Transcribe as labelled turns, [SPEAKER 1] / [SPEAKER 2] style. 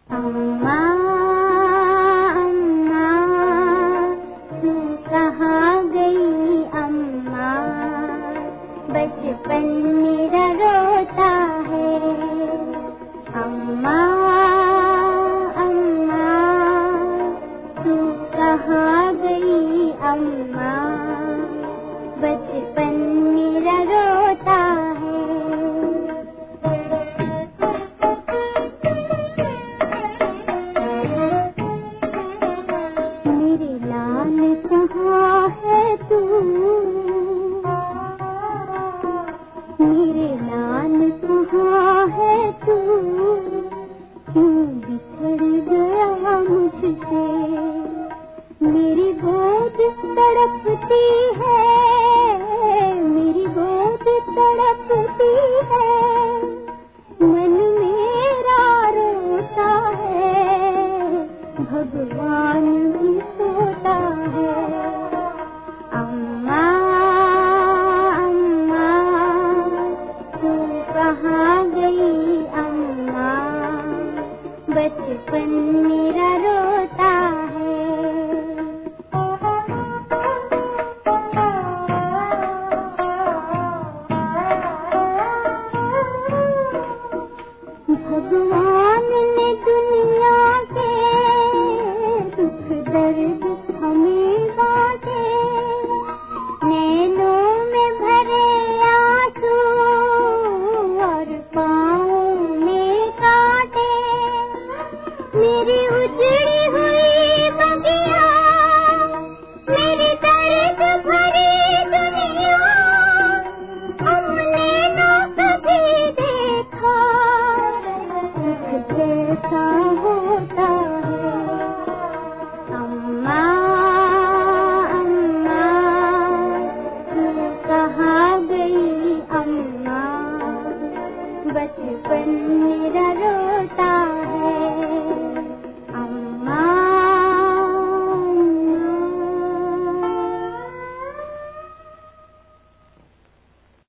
[SPEAKER 1] अम्मा अम्मा तू कहाँ गई अम्मा, बचपन मेरा रोता है। अम्मा अम्मा तू कहाँ गई अम्मा, बचपन मेरा रोता है। मेरे लाल कहाँ है तू, मेरे लाल कहाँ है तू, क्यों बिछड़ गया मुझसे। मेरी गोद तड़पती है, मेरी गोद तड़पती है, मन मेरा रोता है, भगवान भी सोता है। अम्मा अम्मा तू कहाँ गई अम्मा, बचपन मेरा रोता है। भगवान ने दुनिया के दुख दर्द हमें बांटे, नैनों में भरे आंसू और पाँव में कांटे। मेरी उजड़ी हुई बगिया, मेरी दर्द भरी दुनिया, हमने न कभी देखा जैसा होता है। अम्मा अम्मा तू कहाँ गई अम्मा, बचपन मेरा रोता